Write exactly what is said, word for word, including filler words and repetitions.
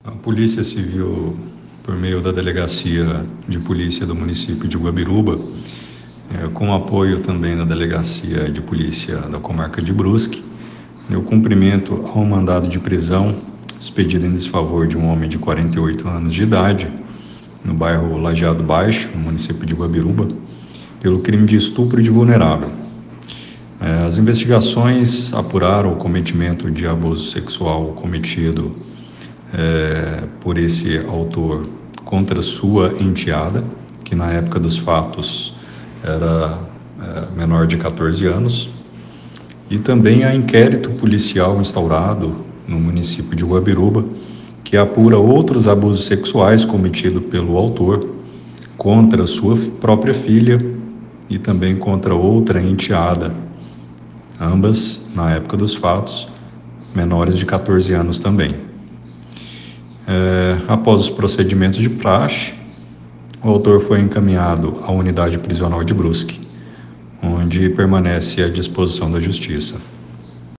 A Polícia Civil, por meio da Delegacia de Polícia do município de Guabiruba, é, com apoio também da Delegacia de Polícia da Comarca de Brusque, deu cumprimento ao mandado de prisão expedido em desfavor de um homem de quarenta e oito anos de idade, no bairro Lajeado Baixo, no município de Guabiruba, pelo crime de estupro de vulnerável. As investigações apuraram o cometimento de abuso sexual cometido é, por esse autor contra sua enteada, que na época dos fatos era é, menor de catorze anos, e também há inquérito policial instaurado no município de Guabiruba, que apura outros abusos sexuais cometidos pelo autor contra sua própria filha e também contra outra enteada, ambas, na época dos fatos, menores de catorze anos também. É, após os procedimentos de praxe, o autor foi encaminhado à unidade prisional de Brusque, onde permanece à disposição da Justiça.